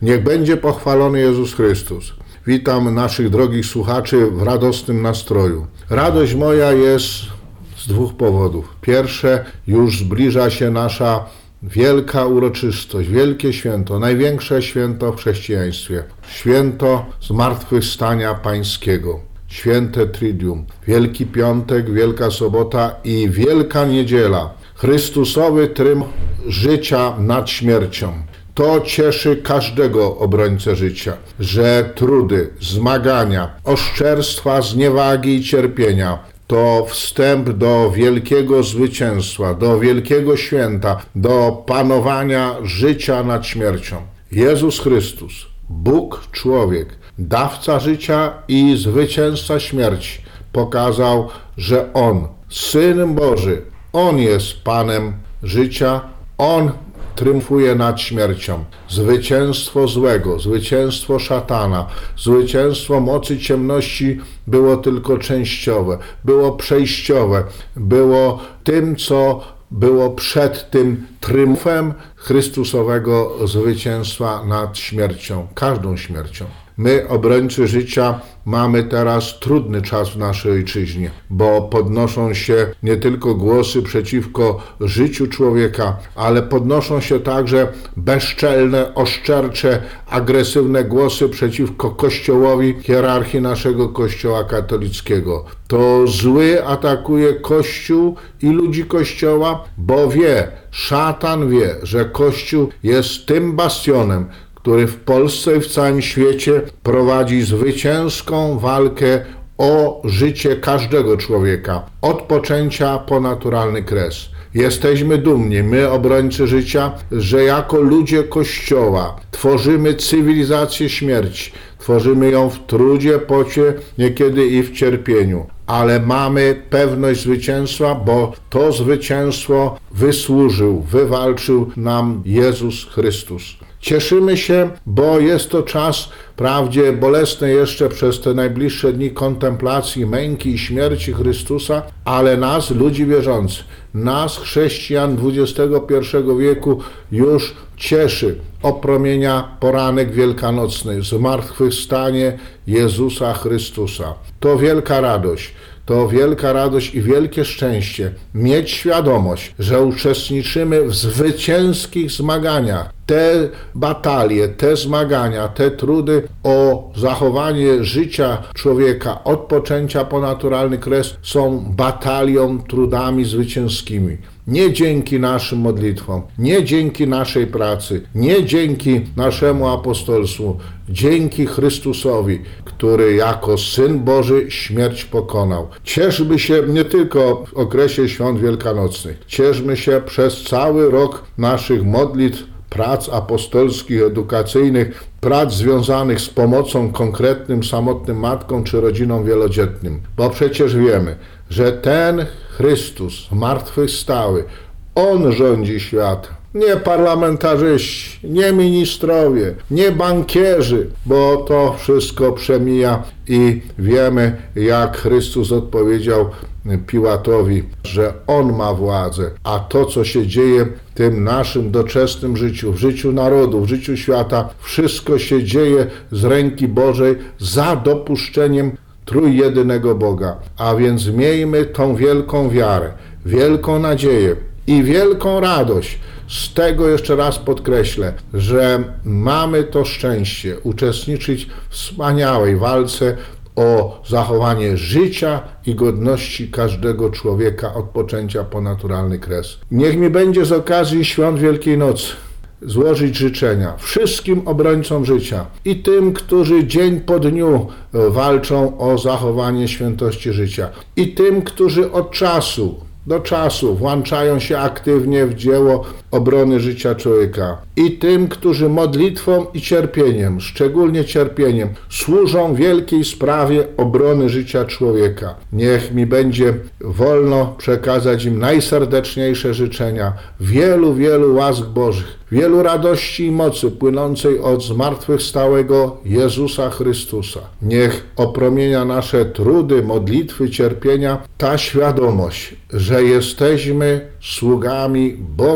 Niech będzie pochwalony Jezus Chrystus. Witam naszych drogich słuchaczy w radosnym nastroju. Radość moja jest z dwóch powodów. Pierwsze, już zbliża się nasza wielka uroczystość, wielkie święto, największe święto w chrześcijaństwie. Święto Zmartwychwstania Pańskiego. Święte Triduum. Wielki Piątek, Wielka Sobota i Wielka Niedziela. Chrystusowy tryumf życia nad śmiercią. To cieszy każdego obrońcę życia, że trudy, zmagania, oszczerstwa, zniewagi i cierpienia to wstęp do wielkiego zwycięstwa, do wielkiego święta, do panowania życia nad śmiercią. Jezus Chrystus, Bóg, człowiek, dawca życia i zwycięzca śmierci, pokazał, że On, Syn Boży, On jest Panem życia, On triumfuje nad śmiercią. Zwycięstwo złego, zwycięstwo szatana, zwycięstwo mocy ciemności było tylko częściowe, było przejściowe, było tym, co było przed tym triumfem Chrystusowego zwycięstwa nad śmiercią, każdą śmiercią. My, obrońcy życia, mamy teraz trudny czas w naszej ojczyźnie, bo podnoszą się nie tylko głosy przeciwko życiu człowieka, ale podnoszą się także bezczelne, oszczercze, agresywne głosy przeciwko Kościołowi, hierarchii naszego Kościoła katolickiego. To zły atakuje Kościół i ludzi Kościoła, bo szatan wie, że Kościół jest tym bastionem, który w Polsce i w całym świecie prowadzi zwycięską walkę o życie każdego człowieka, od poczęcia po naturalny kres. Jesteśmy dumni, my obrońcy życia, że jako ludzie Kościoła tworzymy cywilizację śmierci, tworzymy ją w trudzie, pocie, niekiedy i w cierpieniu. Ale mamy pewność zwycięstwa, bo to zwycięstwo wywalczył nam Jezus Chrystus. Cieszymy się, bo jest to czas wprawdzie bolesny jeszcze przez te najbliższe dni kontemplacji męki i śmierci Chrystusa, ale nas, ludzi wierzących, nas, chrześcijan XXI wieku już cieszy opromienia poranek wielkanocny, zmartwychwstanie Jezusa Chrystusa. To wielka radość. To wielka radość i wielkie szczęście mieć świadomość, że uczestniczymy w zwycięskich zmaganiach. Te batalie, te zmagania, te trudy o zachowanie życia człowieka od poczęcia po naturalny kres są batalią, trudami zwycięskimi. Nie dzięki naszym modlitwom, nie dzięki naszej pracy, nie dzięki naszemu apostolstwu, dzięki Chrystusowi, który jako Syn Boży śmierć pokonał. Cieszmy się nie tylko w okresie świąt wielkanocnych, cieszmy się przez cały rok naszych modlitw, prac apostolskich, edukacyjnych, prac związanych z pomocą konkretnym samotnym matkom czy rodzinom wielodzietnym. Bo przecież wiemy, że ten Chrystus zmartwychwstały, On rządzi światem. Nie parlamentarzyści, nie ministrowie, nie bankierzy, bo to wszystko przemija i wiemy, jak Chrystus odpowiedział Piłatowi, że On ma władzę, a to, co się dzieje w tym naszym doczesnym życiu, w życiu narodu, w życiu świata, wszystko się dzieje z ręki Bożej za dopuszczeniem trójjedynego Boga. A więc miejmy tą wielką wiarę, wielką nadzieję i wielką radość. Z tego jeszcze raz podkreślę, że mamy to szczęście uczestniczyć w wspaniałej walce o zachowanie życia i godności każdego człowieka od poczęcia po naturalny kres. Niech mi będzie z okazji świąt Wielkiej Nocy złożyć życzenia wszystkim obrońcom życia i tym, którzy dzień po dniu walczą o zachowanie świętości życia, i tym, którzy od czasu do czasu włączają się aktywnie w dzieło obrony życia człowieka, i tym, którzy modlitwą i cierpieniem, szczególnie cierpieniem, służą wielkiej sprawie obrony życia człowieka. Niech mi będzie wolno przekazać im najserdeczniejsze życzenia, wielu, wielu łask Bożych, wielu radości i mocy płynącej od zmartwychwstałego Jezusa Chrystusa. Niech opromienia nasze trudy, modlitwy, cierpienia ta świadomość, że jesteśmy sługami Boga żywego,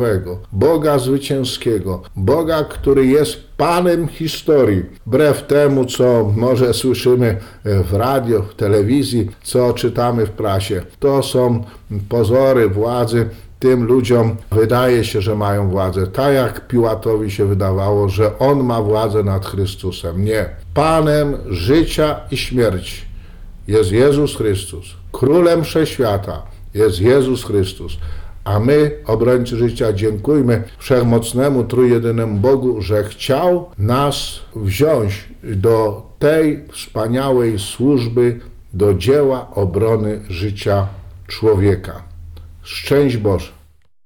życiowego, Boga zwycięskiego, Boga, który jest Panem historii. Wbrew temu, co może słyszymy w radio, w telewizji, co czytamy w prasie. To są pozory władzy. Tym ludziom wydaje się, że mają władzę. Tak jak Piłatowi się wydawało, że on ma władzę nad Chrystusem. Nie. Panem życia i śmierci jest Jezus Chrystus. Królem wszechświata jest Jezus Chrystus. A my, obrońcy życia, dziękujmy Wszechmocnemu, Trójjedynemu Bogu, że chciał nas wziąć do tej wspaniałej służby, do dzieła obrony życia człowieka. Szczęść Boże!